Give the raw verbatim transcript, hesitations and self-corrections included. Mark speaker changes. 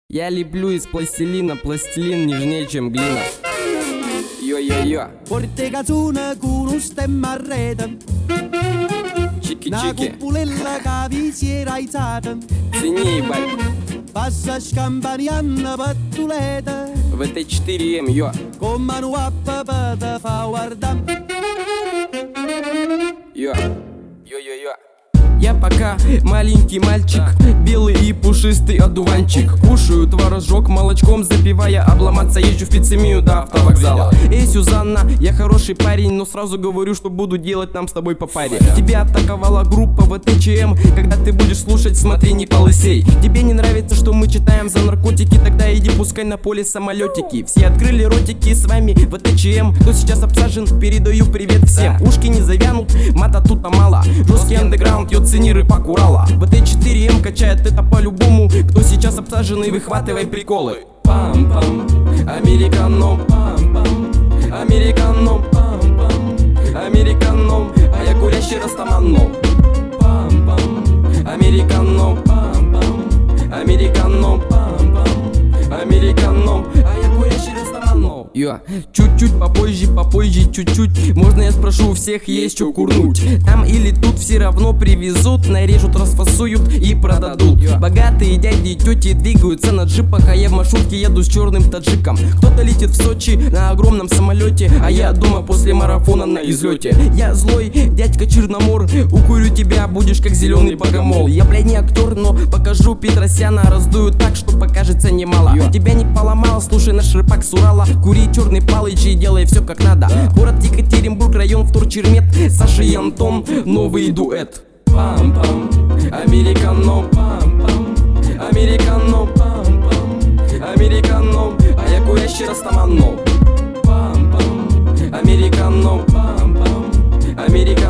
Speaker 1: Я леплю из пластилина, пластилин нежнее, чем глина. Йо-йо-йо.
Speaker 2: Forte canzone con un stemma a rete. Una
Speaker 1: Чики-чики.
Speaker 2: cupolella che vi si era alzata.
Speaker 1: Цени, ебать.
Speaker 2: Passa scampagnando pattuleta.
Speaker 1: вэ тэ четыре эм, йо.
Speaker 2: Con mano a papà te fa guardare.
Speaker 1: Йо. Йо-йо-йо. Я пока маленький мальчик, белый и пушистый одуванчик. Кушаю творожок молочком запивая, обломаться езжу в пиццемию до автовокзала. Эй, Сюзанна, я хороший парень, но сразу говорю, что буду делать нам с тобой по паре. Тебя атаковала группа вэ тэ че эм, когда ты будешь слушать, смотри, не полысей. Тебе не нравится, что мы читаем за наркотики, тогда иди пускай на поле самолетики. Все открыли ротики, с вами вэ тэ че эм. Кто сейчас обсажен, передаю привет всем. Ушки не завянут, мата тут мало. Жесткий андеграунд, йо, цени рыбак Урала. вэ тэ четыре эм качает это по-любому. Кто сейчас обсаженный, выхватывай приколы. Пам-пам, американо, пам-пам, американо, пам-пам, американо, а я курящий растаманно. Пам-пам, американо, пам-пам, американо, пам-пам, американо, а я курящий растаманно. Йо, чуть-чуть попозже, попозже, чуть-чуть. Можно я спрошу, у всех есть что курнуть? Там или тут все равно привезут, нарежут, расфасуют и продадут. Богатые дяди и тети двигаются на джипах, а я в маршрутке еду с черным таджиком. Кто-то летит в Сочи на огромном самолете, а я дома после марафона на излете. Я злой дядька Черномор, укурю тебя, будешь как зеленый богомол. Я, блядь, не актер, но покажу Петросяна, раздую так, что покажется немало. Тебя не поломал, слушай наш рэпак с Урала. Кури черный палыч и делай все как надо. Город Екатеринбург, район Вторчермет, Саша и Антон, новый дуэт. Пам-пам, американо, пам-пам, американо, пам-пам, американо, а я курящий растаманно. Пам-пам, американо, пам-пам, американо.